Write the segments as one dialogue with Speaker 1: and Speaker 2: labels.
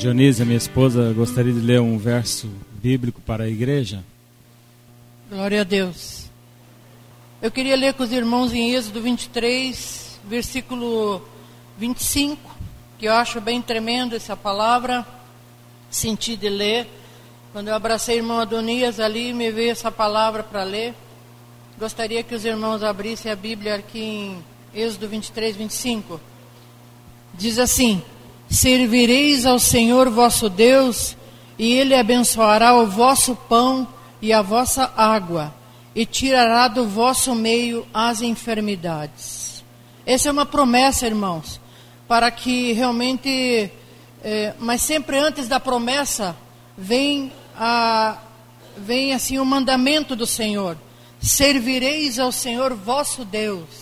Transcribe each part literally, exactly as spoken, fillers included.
Speaker 1: Dionísia, minha esposa, gostaria de ler um verso bíblico para a igreja.
Speaker 2: Glória a Deus. Eu queria ler com os irmãos em Êxodo vinte e três, versículo vinte e cinco, que eu acho bem tremendo essa palavra, senti de ler. Quando eu abracei o irmão Adonias ali, me veio essa palavra para ler. Gostaria que os irmãos abrissem a Bíblia aqui em Êxodo vinte e três, vinte e cinco. Diz assim: servireis ao Senhor vosso Deus, e Ele abençoará o vosso pão e a vossa água, e tirará do vosso meio as enfermidades. Essa é uma promessa, irmãos, para que realmente, é, mas sempre antes da promessa, vem, a, vem assim o mandamento do Senhor: servireis ao Senhor vosso Deus.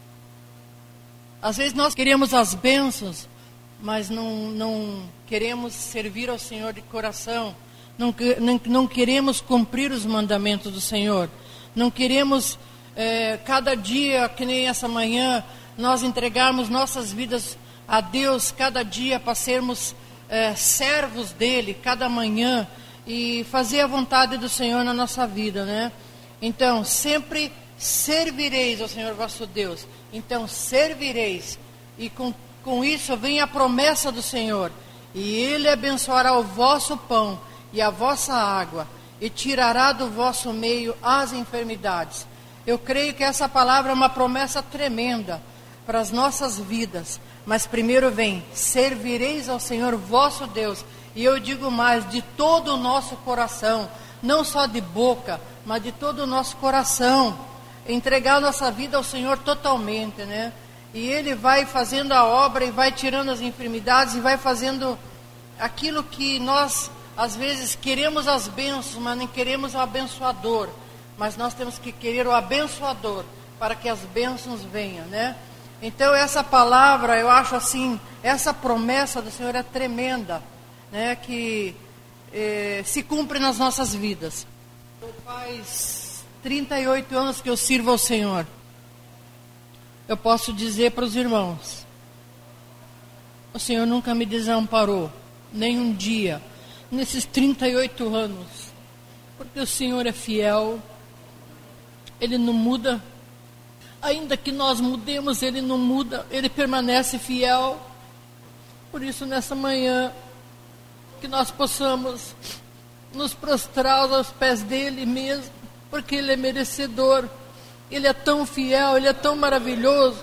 Speaker 2: Às vezes nós queremos as bênçãos, mas não, não queremos servir ao Senhor de coração, não, não, não queremos cumprir os mandamentos do Senhor, não queremos, é, cada dia, que nem essa manhã, nós entregarmos nossas vidas a Deus, cada dia para sermos é, servos dEle, cada manhã, e fazer a vontade do Senhor na nossa vida, né? Então, sempre servireis ao Senhor vosso Deus. Então, servireis, e com Com isso vem a promessa do Senhor: e Ele abençoará o vosso pão e a vossa água, e tirará do vosso meio as enfermidades. Eu creio que essa palavra é uma promessa tremenda para as nossas vidas. Mas primeiro vem: servireis ao Senhor vosso Deus. E eu digo mais: de todo o nosso coração, não só de boca, mas de todo o nosso coração. Entregar nossa vida ao Senhor totalmente, né? E Ele vai fazendo a obra e vai tirando as enfermidades e vai fazendo aquilo que nós, às vezes, queremos as bênçãos, mas nem queremos o abençoador. Mas nós temos que querer o abençoador para que as bênçãos venham, né? Então, essa palavra, eu acho assim, essa promessa do Senhor é tremenda, né? Que eh, se cumpre nas nossas vidas. Faz trinta e oito anos que eu sirvo ao Senhor. Eu posso dizer para os irmãos: o Senhor nunca me desamparou, nem um dia, nesses trinta e oito anos, porque o Senhor é fiel, Ele não muda, ainda que nós mudemos, Ele não muda, Ele permanece fiel. Por isso, nessa manhã, que nós possamos nos prostrar aos pés dEle mesmo, porque Ele é merecedor. Ele é tão fiel, Ele é tão maravilhoso.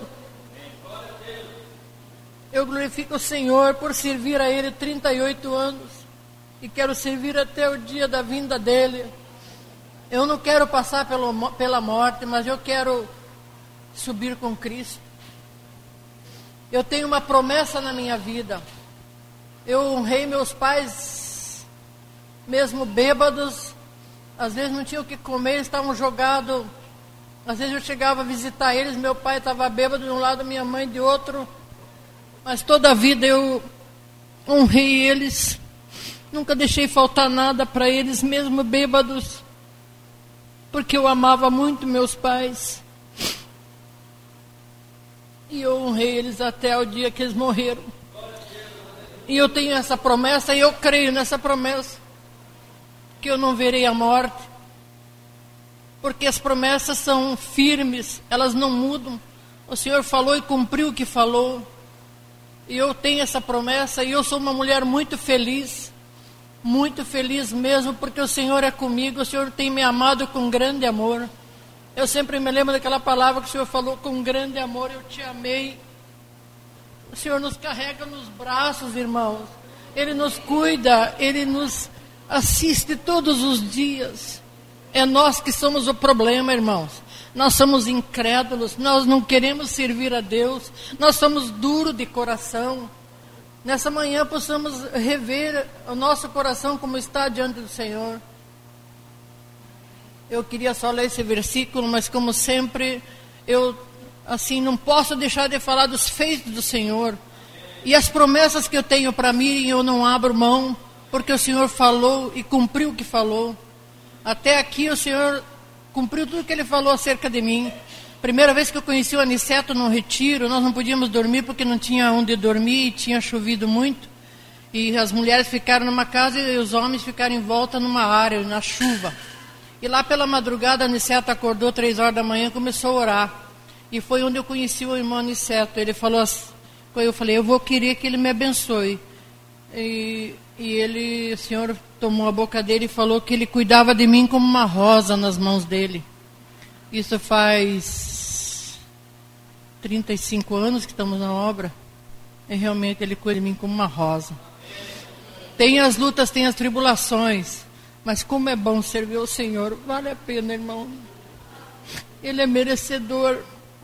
Speaker 2: Eu glorifico o Senhor por servir a Ele trinta e oito anos. E quero servir até o dia da vinda dEle. Eu não quero passar pelo, pela morte, mas eu quero subir com Cristo. Eu tenho uma promessa na minha vida. Eu honrei meus pais, mesmo bêbados. Às vezes não tinham o que comer, estavam jogados. Às vezes eu chegava a visitar eles, meu pai estava bêbado de um lado, minha mãe de outro. Mas toda a vida eu honrei eles. Nunca deixei faltar nada para eles, mesmo bêbados. Porque eu amava muito meus pais. E eu honrei eles até o dia que eles morreram. E eu tenho essa promessa, e eu creio nessa promessa, que eu não verei a morte. Porque as promessas são firmes, elas não mudam. O Senhor falou e cumpriu o que falou. E eu tenho essa promessa, e eu sou uma mulher muito feliz, muito feliz mesmo, porque o Senhor é comigo, o Senhor tem me amado com grande amor. Eu sempre me lembro daquela palavra que o Senhor falou: com grande amor eu te amei. O Senhor nos carrega nos braços, irmãos. Ele nos cuida, Ele nos assiste todos os dias. É nós que somos o problema, irmãos. Nós somos incrédulos, nós não queremos servir a Deus, nós somos duros de coração. Nessa manhã possamos rever o nosso coração como está diante do Senhor. Eu queria só ler esse versículo, mas como sempre, eu assim não posso deixar de falar dos feitos do Senhor. E as promessas que eu tenho para mim, eu não abro mão, porque o Senhor falou e cumpriu o que falou. Até aqui o Senhor cumpriu tudo que Ele falou acerca de mim. Primeira vez que eu conheci o Aniceto no retiro, nós não podíamos dormir porque não tinha onde dormir e tinha chovido muito. E as mulheres ficaram numa casa e os homens ficaram em volta numa área, na chuva. E lá pela madrugada, Aniceto acordou três horas da manhã e começou a orar. E foi onde eu conheci o irmão Aniceto. Ele falou assim, eu falei, eu vou querer que ele me abençoe. E, e ele, o Senhor tomou a boca dele e falou que ele cuidava de mim como uma rosa nas mãos dele. Isso faz trinta e cinco anos que estamos na obra. E realmente ele cuida de mim como uma rosa. Tem as lutas, tem as tribulações. Mas como é bom servir ao Senhor. Vale a pena, irmão. Ele é merecedor.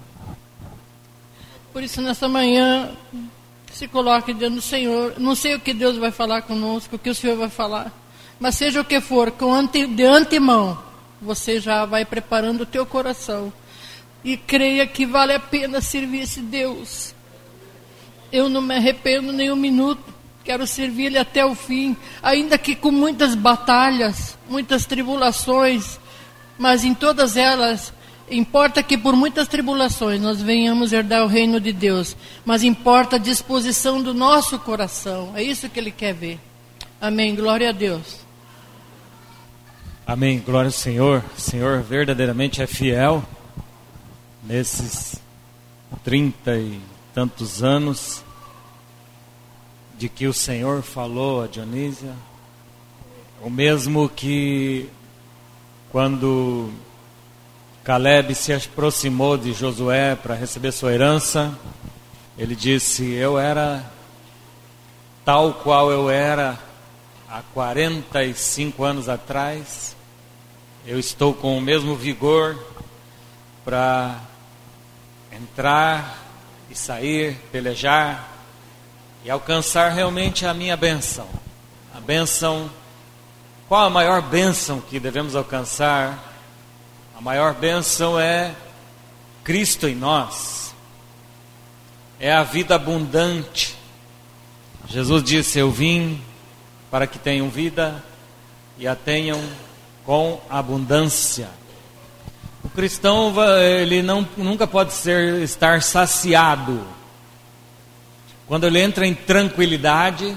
Speaker 2: Por isso, nessa manhã, se coloque diante do Senhor. Não sei o que Deus vai falar conosco, o que o Senhor vai falar. Mas seja o que for, com ante, de antemão, você já vai preparando o teu coração. E creia que vale a pena servir esse Deus. Eu não me arrependo nem um minuto. Quero servir Ele até o fim. Ainda que com muitas batalhas, muitas tribulações. Mas em todas elas... Importa que por muitas tribulações nós venhamos herdar o reino de Deus. Mas importa a disposição do nosso coração. É isso que Ele quer ver. Amém. Glória a Deus.
Speaker 1: Amém. Glória ao Senhor. O Senhor verdadeiramente é fiel. Nesses trinta e tantos anos de que o Senhor falou a Dionísia. O mesmo que quando... Caleb se aproximou de Josué para receber sua herança. Ele disse, eu era tal qual eu era há quarenta e cinco anos atrás. Eu estou com o mesmo vigor para entrar e sair, pelejar e alcançar realmente a minha bênção. A bênção, qual a maior bênção que devemos alcançar? A maior bênção é Cristo em nós, é a vida abundante. Jesus disse, eu vim para que tenham vida e a tenham com abundância. O cristão, ele não, nunca pode ser, estar saciado. Quando ele entra em tranquilidade,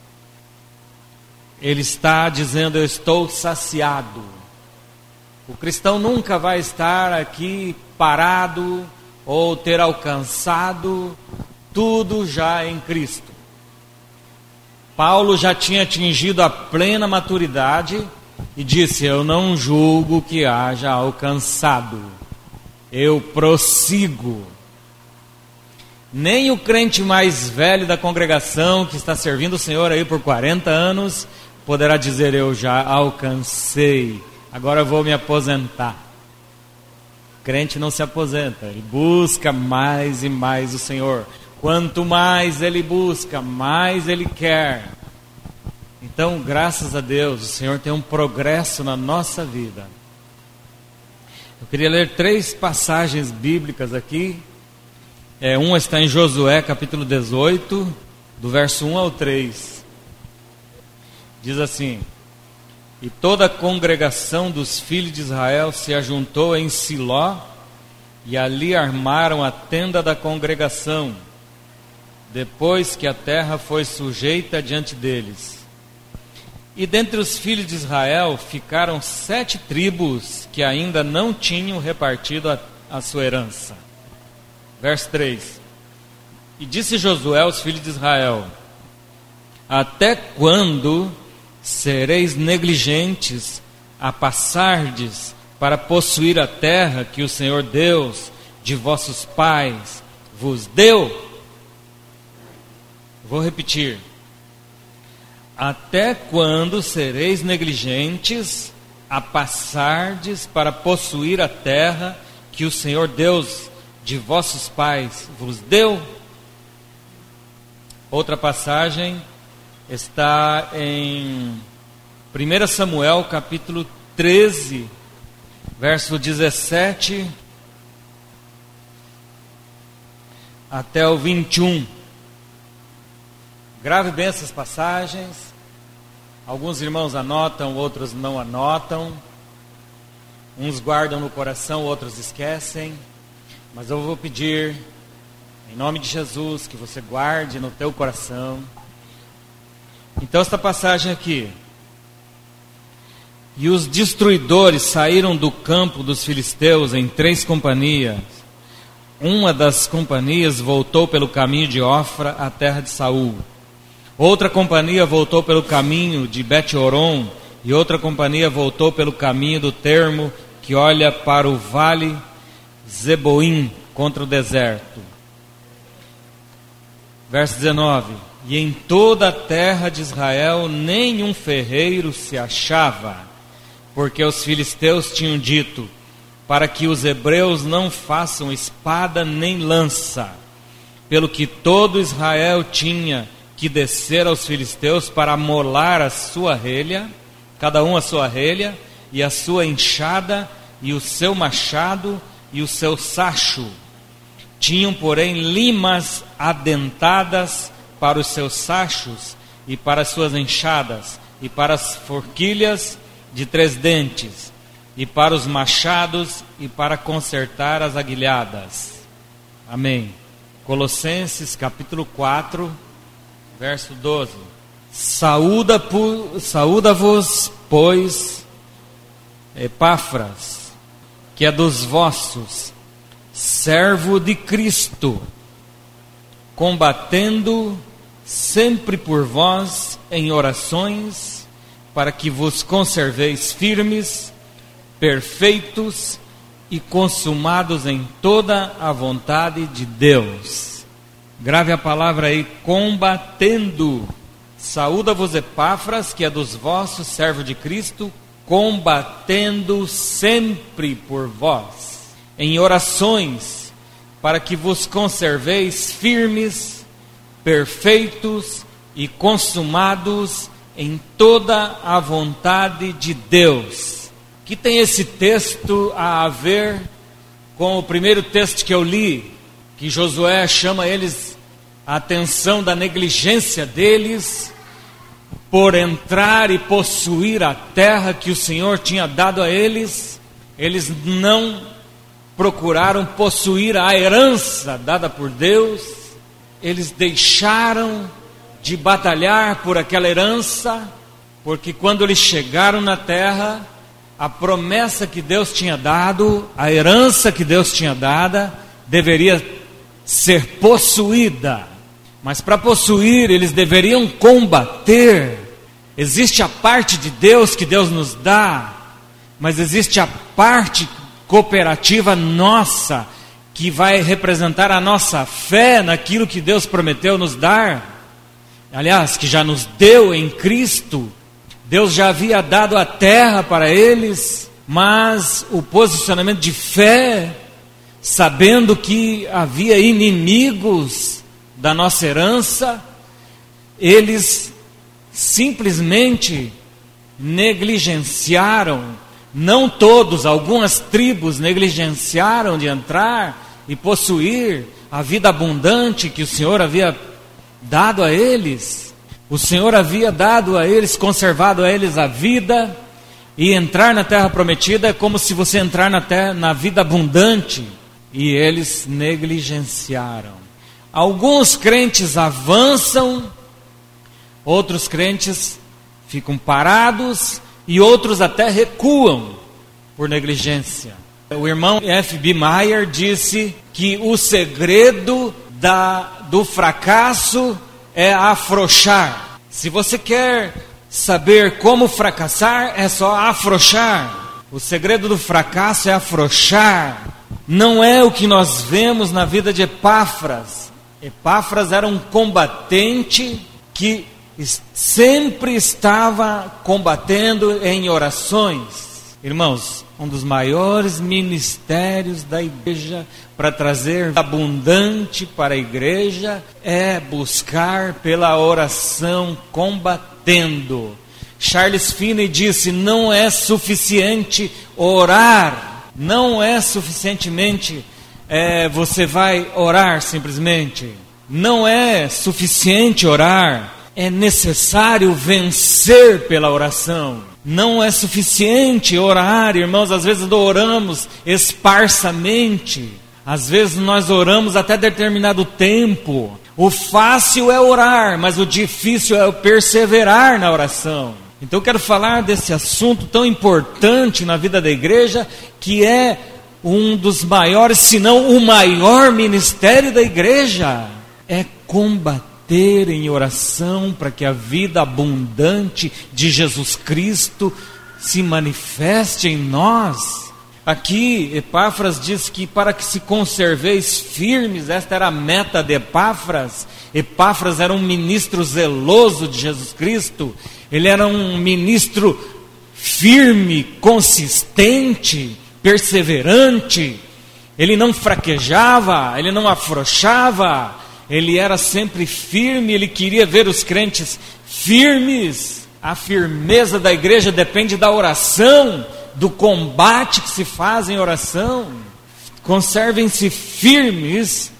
Speaker 1: ele está dizendo, eu estou saciado. O cristão nunca vai estar aqui parado ou ter alcançado tudo já em Cristo. Paulo já tinha atingido a plena maturidade e disse, eu não julgo que haja alcançado, eu prossigo. Nem o crente mais velho da congregação, que está servindo o Senhor aí por quarenta anos, poderá dizer, eu já alcancei. Agora eu vou me aposentar. Crente não se aposenta, ele busca mais e mais o Senhor. Quanto mais ele busca, mais ele quer. Então, graças a Deus, o Senhor tem um progresso na nossa vida. Eu queria ler três passagens bíblicas aqui. É, uma está em Josué, capítulo dezoito, do verso um ao três. Diz assim, e toda a congregação dos filhos de Israel se ajuntou em Siló, e ali armaram a tenda da congregação, depois que a terra foi sujeita diante deles. E dentre os filhos de Israel ficaram sete tribos que ainda não tinham repartido a, a sua herança. Verso três. E disse Josué aos filhos de Israel, até quando sereis negligentes a passardes para possuir a terra que o Senhor Deus de vossos pais vos deu? Vou repetir. Até quando sereis negligentes a passardes para possuir a terra que o Senhor Deus de vossos pais vos deu? Outra passagem está em primeiro Samuel, capítulo treze, verso dezessete até o vinte e um. Grave bem essas passagens. Alguns irmãos anotam, outros não anotam. Uns guardam no coração, outros esquecem. Mas eu vou pedir, em nome de Jesus, que você guarde no teu coração. Então esta passagem aqui: e os destruidores saíram do campo dos filisteus em três companhias. Uma das companhias voltou pelo caminho de Ofra à terra de Saul. Outra companhia voltou pelo caminho de Bet-Horon, e outra companhia voltou pelo caminho do termo que olha para o vale Zeboim, contra o deserto. Verso dezenove: e em toda a terra de Israel nenhum ferreiro se achava, porque os filisteus tinham dito, para que os hebreus não façam espada nem lança, pelo que todo Israel tinha que descer aos filisteus para amolar a sua relha, cada um a sua relha, e a sua enxada, e o seu machado, e o seu sacho. Tinham, porém, limas adentadas para os seus sachos, e para as suas enxadas, e para as forquilhas de três dentes, e para os machados, e para consertar as aguilhadas. Amém. Colossenses capítulo quatro, verso doze. Saúda, saúda-vos, pois, Epáfras, que é dos vossos, servo de Cristo, combatendo sempre por vós em orações, para que vos conserveis firmes, perfeitos e consumados em toda a vontade de Deus. Grave a palavra aí, combatendo. Saúda-vos Epáfras, que é dos vossos, servo de Cristo, combatendo sempre por vós, em orações, para que vos conserveis firmes, perfeitos e consumados em toda a vontade de Deus. Que tem esse texto a ver com o primeiro texto que eu li, que Josué chama eles a atenção da negligência deles por entrar e possuir a terra que o Senhor tinha dado a eles. Eles não procuraram possuir a herança dada por Deus, eles deixaram de batalhar por aquela herança, porque quando eles chegaram na terra, a promessa que Deus tinha dado, a herança que Deus tinha dada, deveria ser possuída. Mas para possuir, eles deveriam combater. Existe a parte de Deus que Deus nos dá, mas existe a parte cooperativa nossa, que vai representar a nossa fé naquilo que Deus prometeu nos dar. Aliás, que já nos deu em Cristo. Deus já havia dado a terra para eles, mas o posicionamento de fé, sabendo que havia inimigos da nossa herança, eles simplesmente negligenciaram, não todos, algumas tribos negligenciaram de entrar e possuir a vida abundante que o Senhor havia dado a eles. O Senhor havia dado a eles, conservado a eles a vida, e entrar na terra prometida é como se você entrar na, terra, na vida abundante, e eles negligenciaram. Alguns crentes avançam, outros crentes ficam parados, e outros até recuam por negligência. O irmão F B Meyer disse que o segredo da, do fracasso é afrouxar. Se você quer saber como fracassar, é só afrouxar. O segredo do fracasso é afrouxar. Não é o que nós vemos na vida de Epáfras. Epáfras era um combatente que sempre estava combatendo em orações. Irmãos, um dos maiores ministérios da igreja para trazer abundante para a igreja é buscar pela oração combatendo. Charles Finney disse: não é suficiente orar, não é suficientemente é, você vai orar simplesmente, não é suficiente orar, é necessário vencer pela oração. Não é suficiente orar, irmãos. Às vezes oramos esparsamente, às vezes nós oramos até determinado tempo, O fácil é orar, mas o difícil é o perseverar na oração. Então eu quero falar desse assunto tão importante na vida da igreja, que é um dos maiores, se não o maior ministério da igreja. É combater em oração para que a vida abundante de Jesus Cristo se manifeste em nós. Aqui Epáfras diz que para que se conserveis firmes, esta era a meta de Epáfras. Epáfras era um ministro zeloso de Jesus Cristo, ele era um ministro firme, consistente, perseverante, ele não fraquejava, ele não afrouxava, ele era sempre firme, ele queria ver os crentes firmes. A firmeza da igreja depende da oração, do combate que se faz em oração. Conservem-se firmes,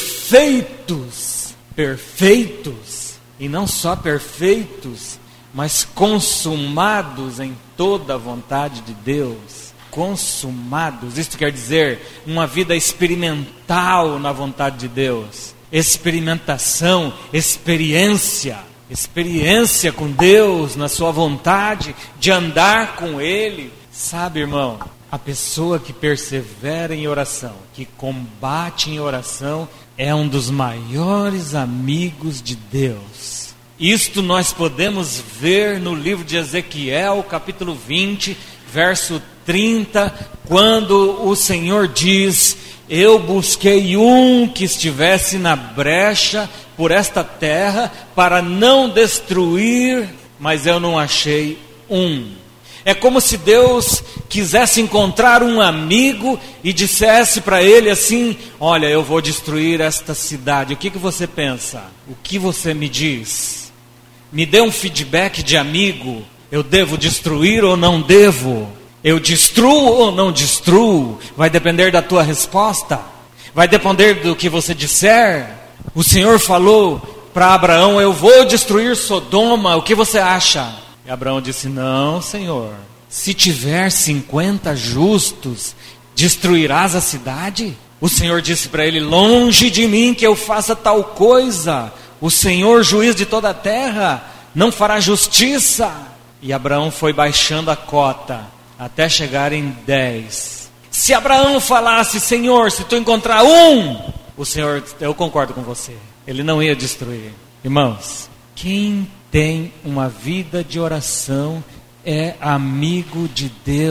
Speaker 1: perfeitos, perfeitos, e não só perfeitos, mas consumados em toda a vontade de Deus. Consumados, isto quer dizer, uma vida experimental na vontade de Deus. Experimentação, experiência, experiência com Deus, na sua vontade, de andar com Ele. Sabe, irmão, a pessoa que persevera em oração, que combate em oração, é um dos maiores amigos de Deus. Isto nós podemos ver no livro de Ezequiel, capítulo vinte, verso trinta, quando o Senhor diz: eu busquei um que estivesse na brecha por esta terra para não destruir, mas eu não achei um. É como se Deus quisesse encontrar um amigo e dissesse para ele assim: olha, eu vou destruir esta cidade, o que, que você pensa? O que você me diz? Me dê um feedback de amigo, eu devo destruir ou não devo? Eu destruo ou não destruo? Vai depender da tua resposta, vai depender do que você disser. O Senhor falou para Abraão: eu vou destruir Sodoma, o que você acha? E Abraão disse: não, Senhor, se tiver cinquenta justos, destruirás a cidade? O Senhor disse para ele: longe de mim que eu faça tal coisa, o Senhor, juiz de toda a terra, não fará justiça. E Abraão foi baixando a cota, até chegar em dez. Se Abraão falasse: Senhor, se tu encontrar um, o Senhor, eu concordo com você, ele não ia destruir. Irmãos, quem tem uma vida de oração é amigo de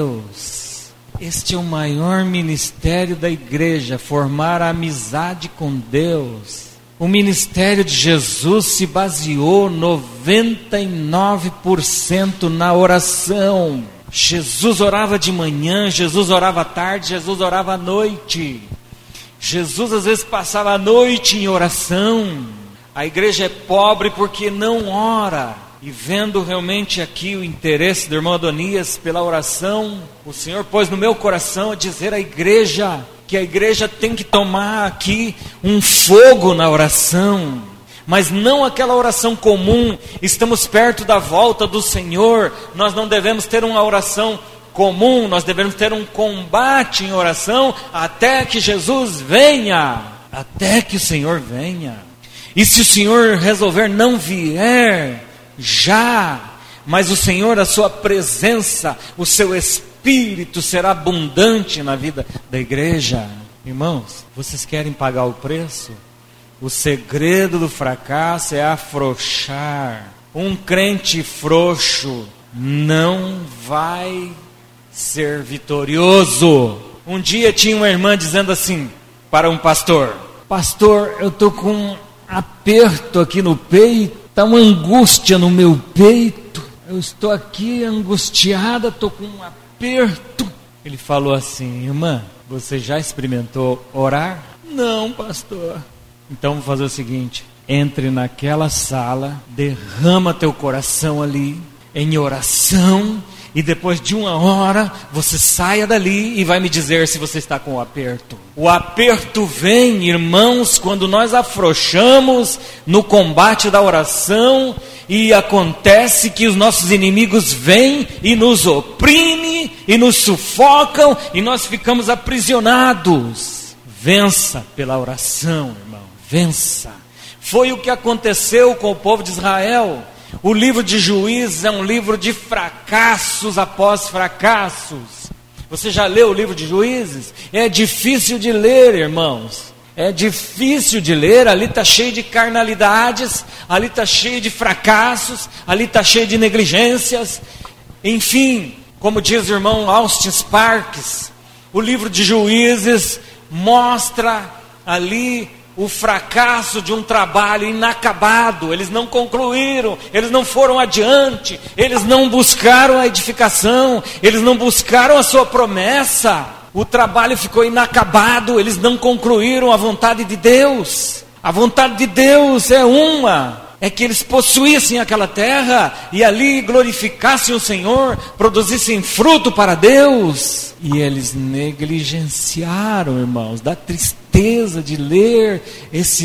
Speaker 1: Deus. Este é o maior ministério da igreja, formar a amizade com Deus. O ministério de Jesus se baseou noventa e nove por cento na oração. Jesus orava de manhã, Jesus orava à tarde, Jesus orava à noite. Jesus às vezes passava a noite em oração. A igreja é pobre porque não ora. E vendo realmente aqui o interesse do irmão Adonias pela oração, o Senhor pôs no meu coração a dizer à igreja que a igreja tem que tomar aqui um fogo na oração, mas não aquela oração comum. Estamos perto da volta do Senhor, nós não devemos ter uma oração comum, nós devemos ter um combate em oração até que Jesus venha, até que o Senhor venha. E se o Senhor resolver não vier já, mas o Senhor, a sua presença, o seu Espírito será abundante na vida da igreja. Irmãos, vocês querem pagar o preço? O segredo do fracasso é afrouxar. Um crente frouxo não vai ser vitorioso. Um dia tinha uma irmã dizendo assim para um pastor: pastor, eu estou com um aperto aqui no peito, está uma angústia no meu peito, eu estou aqui angustiada, estou com um aperto. Ele falou assim: irmã, você já experimentou orar? Não, pastor. Então vou fazer o seguinte: entre naquela sala, derrama teu coração ali em oração, e depois de uma hora você saia dali e vai me dizer se você está com o aperto. O aperto vem, irmãos, quando nós afrouxamos no combate da oração, e acontece que os nossos inimigos vêm e nos oprimem e nos sufocam e nós ficamos aprisionados. Vença pela oração, irmão, vença. Foi o que aconteceu com o povo de Israel. O livro de Juízes é um livro de fracassos após fracassos. Você já leu o livro de Juízes? É difícil de ler, irmãos. É difícil de ler. Ali está cheio de carnalidades, ali está cheio de fracassos, ali está cheio de negligências. Enfim, como diz o irmão Austin Sparks, o livro de Juízes mostra ali o fracasso de um trabalho inacabado. Eles não concluíram, eles não foram adiante, eles não buscaram a edificação, eles não buscaram a sua promessa. O trabalho ficou inacabado, eles não concluíram a vontade de Deus. A vontade de Deus é uma, é que eles possuíssem aquela terra e ali glorificassem o Senhor, produzissem fruto para Deus. E eles negligenciaram, irmãos. Dá tristeza de ler esse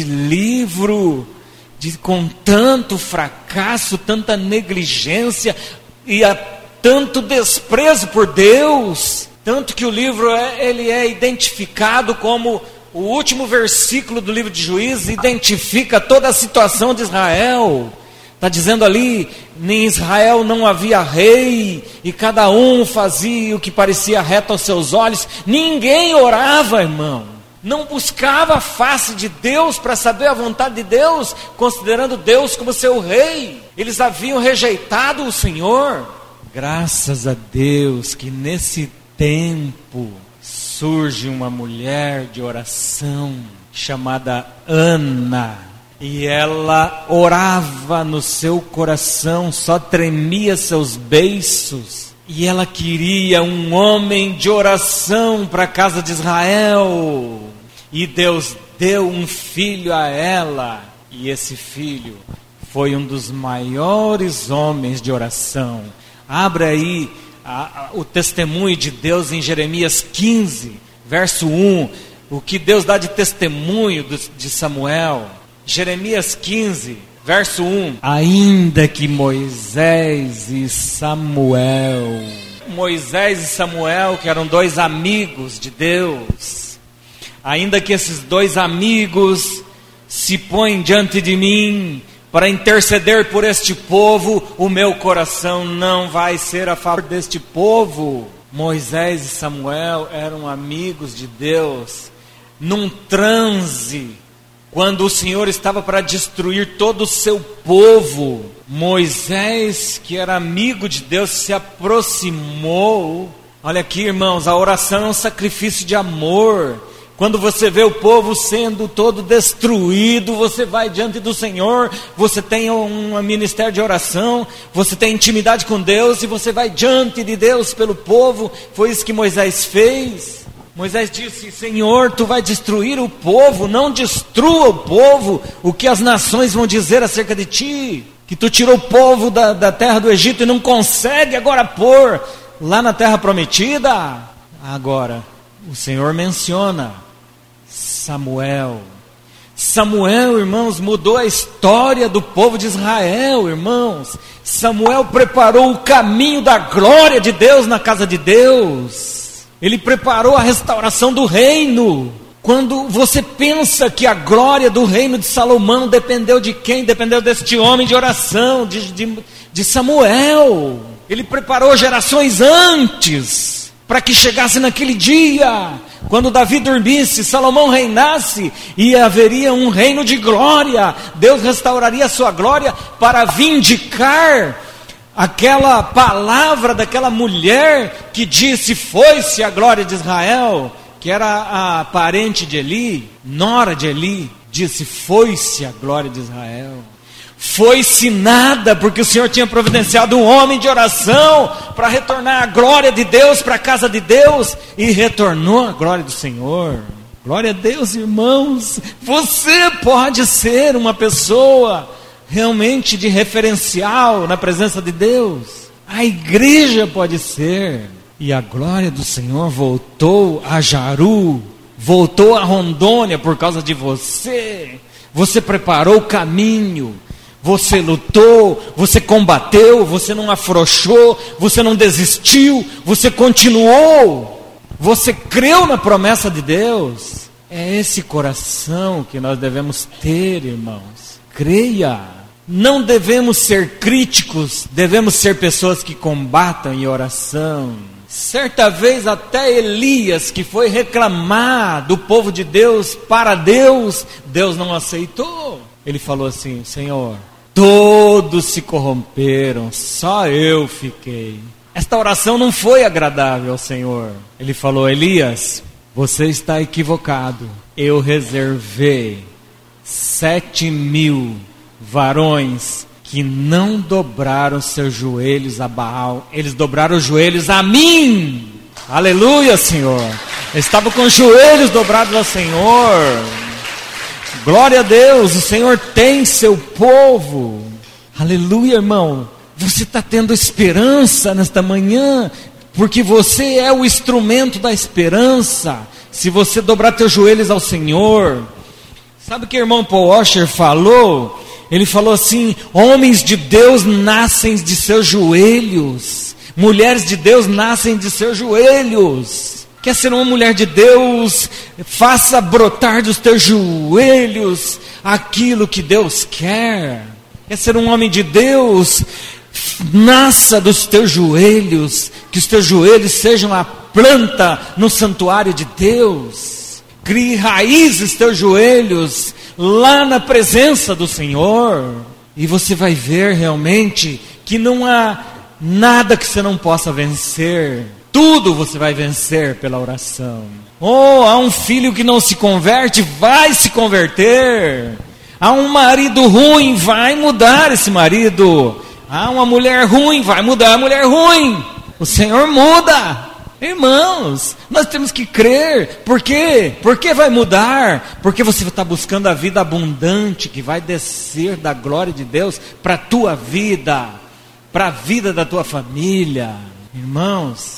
Speaker 1: livro de, com tanto fracasso, tanta negligência e a, tanto desprezo por Deus. Tanto que o livro é, ele é identificado como o último versículo do livro de Juízes, identifica toda a situação de Israel. Está dizendo ali, em Israel não havia rei, e cada um fazia o que parecia reto aos seus olhos. Ninguém orava, irmão. Não buscava a face de Deus para saber a vontade de Deus, considerando Deus como seu rei. Eles haviam rejeitado o Senhor. Graças a Deus que nesse tempo surge uma mulher de oração chamada Ana. E ela orava no seu coração, só tremia seus beiços. E ela queria um homem de oração para a casa de Israel. E Deus deu um filho a ela. E esse filho foi um dos maiores homens de oração. Abra aí a, a, o testemunho de Deus em Jeremias quinze, verso um. O que Deus dá de testemunho do, de Samuel. Jeremias quinze, verso um. Ainda que Moisés e Samuel, Moisés e Samuel, que eram dois amigos de Deus, ainda que esses dois amigos se põem diante de mim para interceder por este povo, o meu coração não vai ser a favor deste povo. Moisés e Samuel eram amigos de Deus, num transe, quando o Senhor estava para destruir todo o seu povo. Moisés, que era amigo de Deus, se aproximou. Olha aqui, irmãos, a oração é um sacrifício de amor. Quando você vê o povo sendo todo destruído, você vai diante do Senhor, você tem um ministério de oração, você tem intimidade com Deus e você vai diante de Deus pelo povo. Foi isso que Moisés fez. Moisés disse: Senhor, tu vai destruir o povo, não destrua o povo. O que as nações vão dizer acerca de ti? Que tu tirou o povo da, da terra do Egito e não consegue agora pôr lá na terra prometida? Agora, o Senhor menciona Samuel. Samuel, irmãos, mudou a história do povo de Israel, irmãos. Samuel preparou o caminho da glória de Deus na casa de Deus. Ele preparou a restauração do reino. Quando você pensa que a glória do reino de Salomão dependeu de quem? Dependeu deste homem de oração, de, de, de Samuel. Ele preparou gerações antes, para que chegasse naquele dia, quando Davi dormisse, Salomão reinasse, e haveria um reino de glória. Deus restauraria a sua glória para vindicar aquela palavra daquela mulher que disse: foi-se a glória de Israel, que era a parente de Eli, nora de Eli, disse: foi-se a glória de Israel. Foi-se nada, porque o Senhor tinha providenciado um homem de oração para retornar a glória de Deus para a casa de Deus, e retornou a glória do Senhor. Glória a Deus, irmãos. Você pode ser uma pessoa realmente de referencial na presença de Deus. A igreja pode ser. E a glória do Senhor voltou a Jaru, voltou a Rondônia por causa de você. Você preparou o caminho, você lutou, você combateu, você não afrouxou, você não desistiu, você continuou, você creu na promessa de Deus. É esse coração que nós devemos ter, irmãos. creia. Não devemos ser críticos, devemos ser pessoas que combatam em oração. Certa vez até Elias, que foi reclamar do povo de Deus para Deus, Deus não aceitou. Ele falou assim: Senhor, todos se corromperam, só eu fiquei. Esta oração não foi agradável ao Senhor. Ele falou: Elias, você está equivocado. Eu reservei sete mil varões que não dobraram seus joelhos a Baal, eles dobraram os joelhos a mim. Aleluia, Senhor. Eles estavam com os joelhos dobrados ao Senhor. Glória a Deus, o Senhor tem seu povo. Aleluia, irmão. Você está tendo esperança nesta manhã, porque você é o instrumento da esperança. Se você dobrar teus joelhos ao Senhor. Sabe o que o irmão Paul Washer falou? Ele falou assim: homens de Deus nascem de seus joelhos, mulheres de Deus nascem de seus joelhos. Quer ser uma mulher de Deus? Faça brotar dos teus joelhos aquilo que Deus quer. Quer ser um homem de Deus? Nasça dos teus joelhos, que os teus joelhos sejam a planta no santuário de Deus. Crie raízes teus joelhos lá na presença do Senhor, e você vai ver realmente que não há nada que você não possa vencer. Tudo você vai vencer pela oração. Oh, há um filho que não se converte, vai se converter. Há um marido ruim, vai mudar esse marido. Há uma mulher ruim, vai mudar a mulher ruim. O Senhor muda. Irmãos, nós temos que crer. Por quê? Porque vai mudar. Porque você está buscando a vida abundante que vai descer da glória de Deus para a tua vida, para a vida da tua família. Irmãos,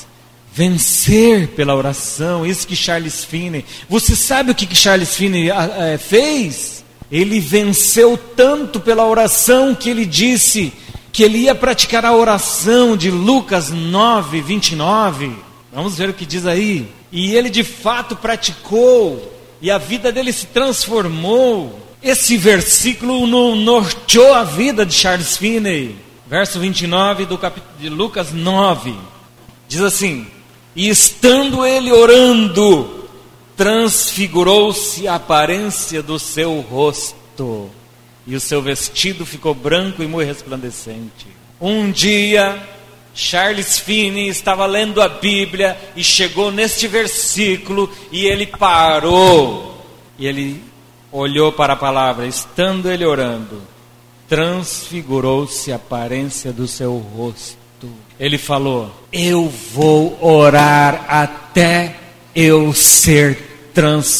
Speaker 1: vencer pela oração. Isso que Charles Finney. Você sabe o que, que Charles Finney é, fez? Ele venceu tanto pela oração que ele disse que ele ia praticar a oração de Lucas nove, vinte e nove. Vamos ver o que diz aí. E ele de fato praticou, e a vida dele se transformou. Esse versículo norteou a vida de Charles Finney. Verso vinte e nove do capítulo de Lucas nove. Diz assim: e estando ele orando, transfigurou-se a aparência do seu rosto, e o seu vestido ficou branco e muito resplandecente. Um dia, Charles Finney estava lendo a Bíblia e chegou neste versículo e ele parou. E ele olhou para a palavra, estando ele orando, transfigurou-se a aparência do seu rosto. Ele falou: eu vou orar até eu ser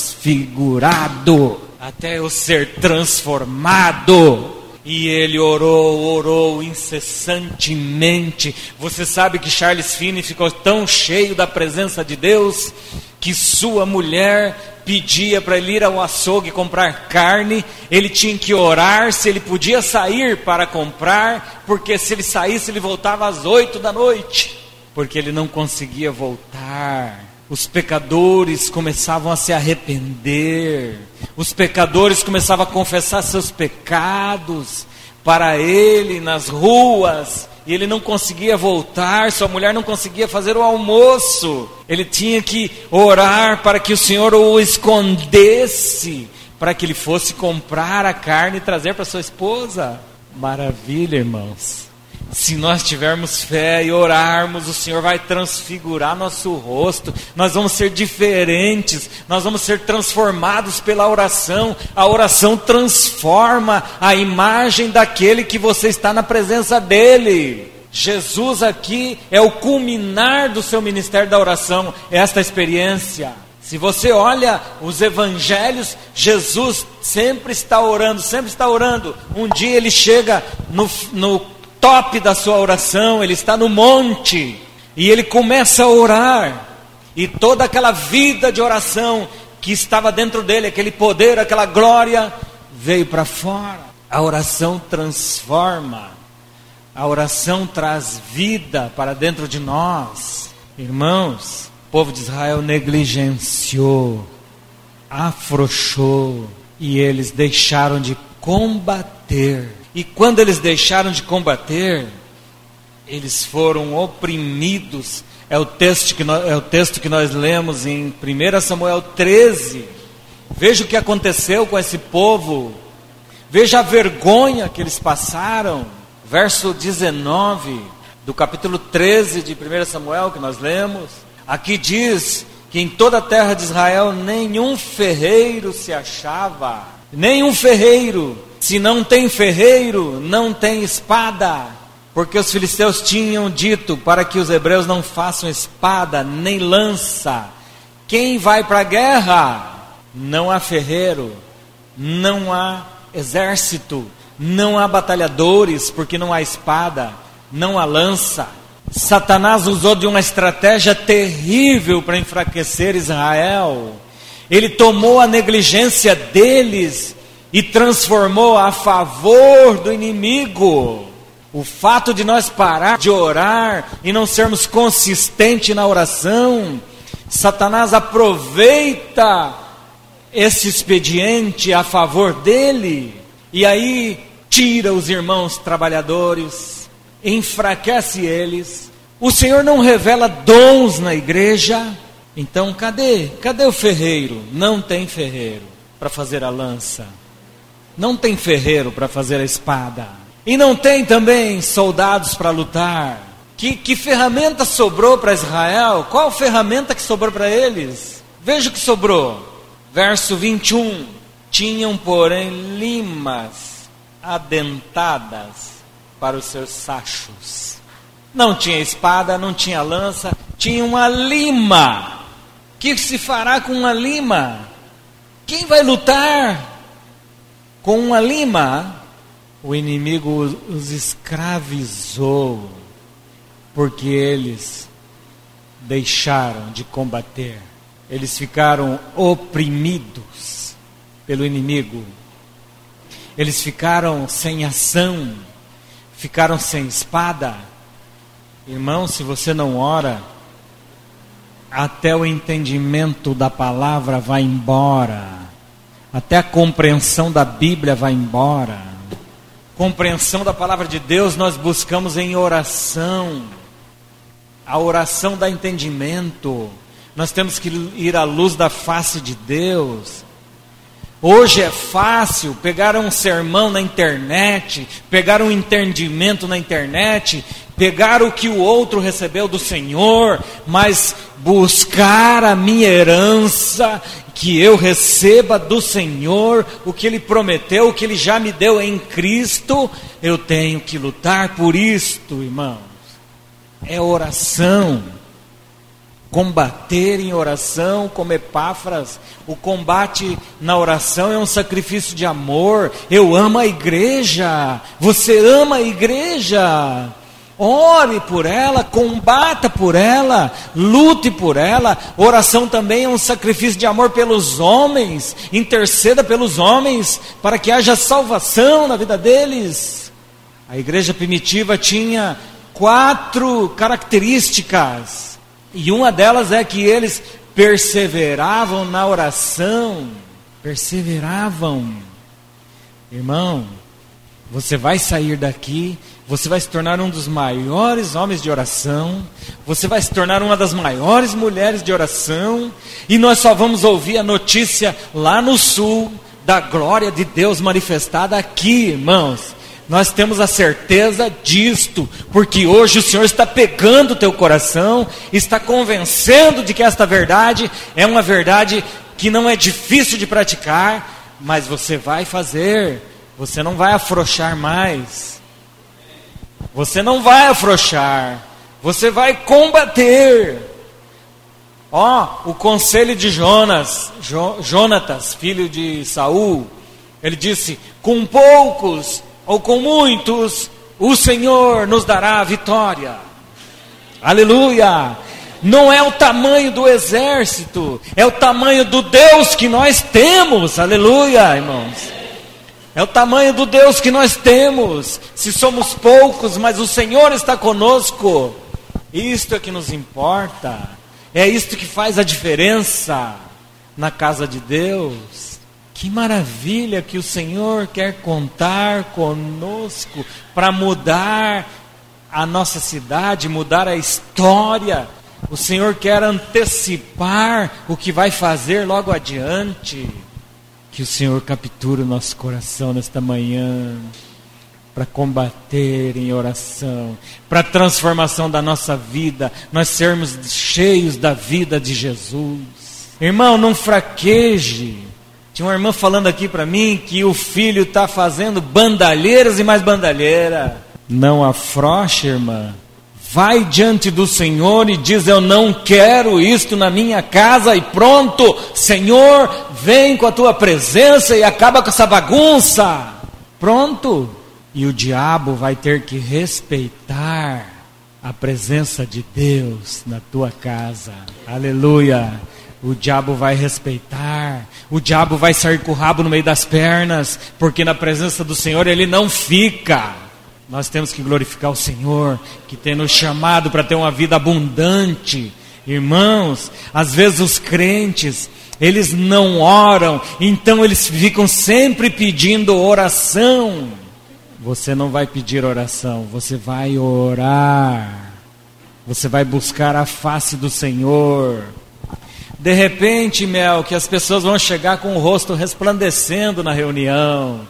Speaker 1: transfigurado, até eu ser transformado. E ele orou, orou incessantemente. Você sabe que Charles Finney ficou tão cheio da presença de Deus que sua mulher pedia para ele ir ao açougue comprar carne. Ele tinha que orar se ele podia sair para comprar, porque se ele saísse ele voltava às oito da noite, porque ele não conseguia voltar. Os pecadores começavam a se arrepender, os pecadores começavam a confessar seus pecados para ele nas ruas, e ele não conseguia voltar, sua mulher não conseguia fazer o almoço, ele tinha que orar para que o Senhor o escondesse, para que ele fosse comprar a carne e trazer para sua esposa. Maravilha, irmãos. Se nós tivermos fé e orarmos, o Senhor vai transfigurar nosso rosto, nós vamos ser diferentes, nós vamos ser transformados pela oração. A oração transforma a imagem daquele que você está na presença dele. Jesus aqui é o culminar do seu ministério da oração, esta experiência. Se você olha os evangelhos, Jesus sempre está orando, sempre está orando. Um dia ele chega no... no top da sua oração, ele está no monte e ele começa a orar, e toda aquela vida de oração que estava dentro dele, aquele poder, aquela glória veio para fora. A oração transforma, a oração traz vida para dentro de nós. Irmãos, o povo de Israel negligenciou, afrouxou, e eles deixaram de combater. E quando eles deixaram de combater, eles foram oprimidos. É o texto que nós, é o texto que nós lemos em primeiro Samuel treze. Veja o que aconteceu com esse povo. Veja a vergonha que eles passaram. Verso dezenove do capítulo treze de primeiro Samuel que nós lemos. Aqui diz que em toda a terra de Israel nenhum ferreiro se achava. Nenhum ferreiro. Se não tem ferreiro, não tem espada. Porque os filisteus tinham dito para que os hebreus não façam espada nem lança. Quem vai para a guerra? Não há ferreiro, não há exército, não há batalhadores, porque não há espada, não há lança. Satanás usou de uma estratégia terrível para enfraquecer Israel. Ele tomou a negligência deles e transformou a favor do inimigo. O fato de nós parar de orar e não sermos consistentes na oração, Satanás aproveita esse expediente a favor dele, e aí tira os irmãos trabalhadores, enfraquece eles. O Senhor não revela dons na igreja. Então cadê? Cadê o ferreiro? Não tem ferreiro para fazer a lança, não tem ferreiro para fazer a espada, e não tem também soldados para lutar. Que, que ferramenta sobrou para Israel? Qual ferramenta que sobrou para eles? Veja o que sobrou. Verso vinte e um. Tinham, porém, limas adentadas para os seus sachos. Não tinha espada, não tinha lança, tinha uma lima. O que se fará com uma lima? Quem vai lutar com uma lima? O inimigo os escravizou, porque eles deixaram de combater. Eles ficaram oprimidos pelo inimigo. Eles ficaram sem ação, ficaram sem espada. Irmão, se você não ora, até o entendimento da palavra vai embora, até a compreensão da Bíblia vai embora. Compreensão da palavra de Deus nós buscamos em oração. A oração dá entendimento. Nós temos que ir à luz da face de Deus. Hoje é fácil pegar um sermão na internet, pegar um entendimento na internet, pegar o que o outro recebeu do Senhor, mas buscar a minha herança, que eu receba do Senhor, o que Ele prometeu, o que Ele já me deu em Cristo. Eu tenho que lutar por isto, irmãos. É oração. Combater em oração, como Epáfras. O combate na oração é um sacrifício de amor. Eu amo a igreja. Você ama a igreja. Ore por ela, combata por ela, lute por ela. Oração também é um sacrifício de amor pelos homens. Interceda pelos homens para que haja salvação na vida deles. A igreja primitiva tinha quatro características, e uma delas é que eles perseveravam na oração. Perseveravam. Irmão, você vai sair daqui, você vai se tornar um dos maiores homens de oração, você vai se tornar uma das maiores mulheres de oração, e nós só vamos ouvir a notícia lá no sul da glória de Deus manifestada aqui, irmãos. Nós temos a certeza disto, porque hoje o Senhor está pegando o teu coração, está convencendo de que esta verdade é uma verdade que não é difícil de praticar, mas você vai fazer, você não vai afrouxar mais. Você não vai afrouxar, você vai combater. Ó, o conselho de Jonas, jo, Jonatas, filho de Saul, ele disse: com poucos ou com muitos, o Senhor nos dará a vitória. Aleluia! Não é o tamanho do exército, é o tamanho do Deus que nós temos. Aleluia, irmãos. É o tamanho do Deus que nós temos. Se somos poucos, mas o Senhor está conosco, isto é que nos importa. É isto que faz a diferença na casa de Deus. Que maravilha que o Senhor quer contar conosco para mudar a nossa cidade, mudar a história. O Senhor quer antecipar o que vai fazer logo adiante. Que o Senhor capture o nosso coração nesta manhã, para combater em oração, para a transformação da nossa vida, nós sermos cheios da vida de Jesus. Irmão, não fraqueje. Tinha uma irmã falando aqui para mim que o filho está fazendo bandalheiras e mais bandalheira. Não afrouxe, irmã. Vai diante do Senhor e diz: eu não quero isto na minha casa, e pronto, Senhor, vem com a tua presença e acaba com essa bagunça. Pronto. E o diabo vai ter que respeitar a presença de Deus na tua casa. Aleluia. O diabo vai respeitar. O diabo vai sair com o rabo no meio das pernas, porque na presença do Senhor ele não fica. Nós temos que glorificar o Senhor, que tem nos chamado para ter uma vida abundante. Irmãos, às vezes os crentes, eles não oram, então eles ficam sempre pedindo oração. Você não vai pedir oração, você vai orar. Você vai buscar a face do Senhor. De repente, Mel, que as pessoas vão chegar com o rosto resplandecendo na reunião,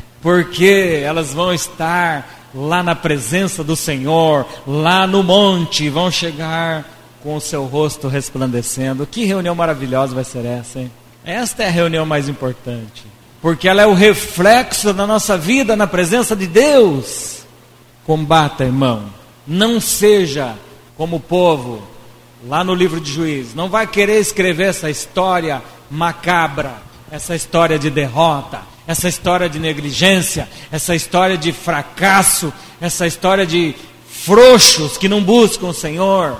Speaker 1: porque elas vão estar lá na presença do Senhor, lá no monte, vão chegar com o seu rosto resplandecendo. Que reunião maravilhosa vai ser essa, hein? Esta é a reunião mais importante, porque ela é o reflexo da nossa vida na presença de Deus. Combata, irmão. Não seja como o povo lá no livro de Juízes. Não vai querer escrever essa história macabra, essa história de derrota, essa história de negligência, essa história de fracasso, essa história de frouxos que não buscam o Senhor.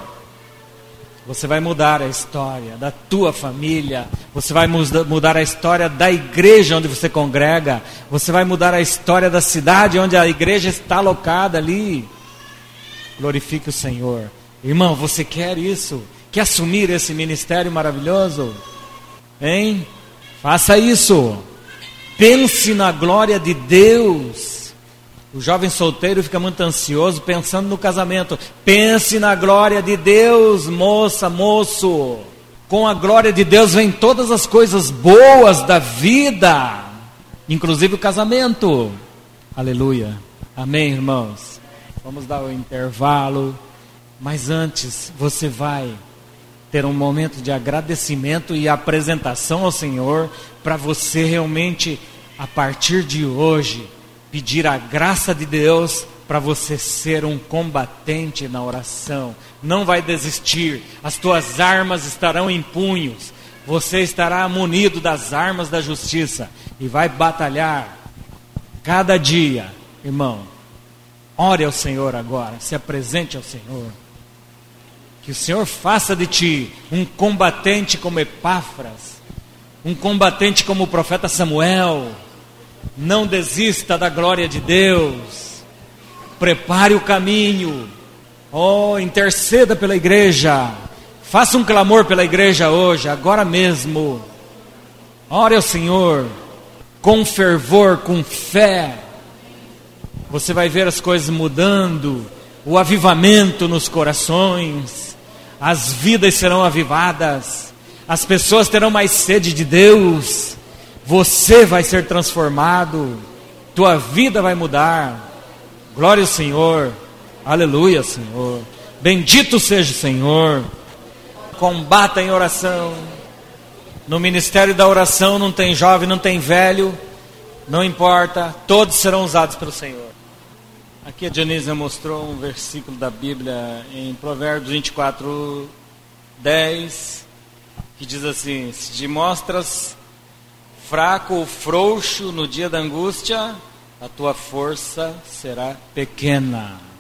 Speaker 1: Você vai mudar a história da tua família, você vai mudar a história da igreja onde você congrega, você vai mudar a história da cidade onde a igreja está alocada ali. Glorifique o Senhor. Irmão, você quer isso? Quer assumir esse ministério maravilhoso? Hein? Faça isso. Pense na glória de Deus. O jovem solteiro fica muito ansioso pensando no casamento. Pense na glória de Deus, moça, moço. Com a glória de Deus vem todas as coisas boas da vida, inclusive o casamento. Aleluia. Amém, irmãos? Vamos dar o intervalo. Mas antes, você vai ter um momento de agradecimento e apresentação ao Senhor, para você realmente, a partir de hoje, pedir a graça de Deus para você ser um combatente na oração. Não vai desistir, as tuas armas estarão em punhos, você estará munido das armas da justiça e vai batalhar cada dia. Irmão, ore ao Senhor agora, se apresente ao Senhor. Que o Senhor faça de ti um combatente como Epáfras, um combatente como o profeta Samuel. Não desista da glória de Deus. Prepare o caminho. Oh, interceda pela igreja. Faça um clamor pela igreja hoje, agora mesmo. Ore ao Senhor com fervor, com fé. Você vai ver as coisas mudando, o avivamento nos corações. As vidas serão avivadas, as pessoas terão mais sede de Deus, você vai ser transformado, tua vida vai mudar. Glória ao Senhor, aleluia, Senhor, bendito seja o Senhor. Combata em oração. No ministério da oração não tem jovem, não tem velho, não importa, todos serão usados pelo Senhor. Aqui a Dionísia mostrou um versículo da Bíblia em Provérbios vinte e quatro, dez, que diz assim: se te mostras fraco ou frouxo no dia da angústia, a tua força será pequena.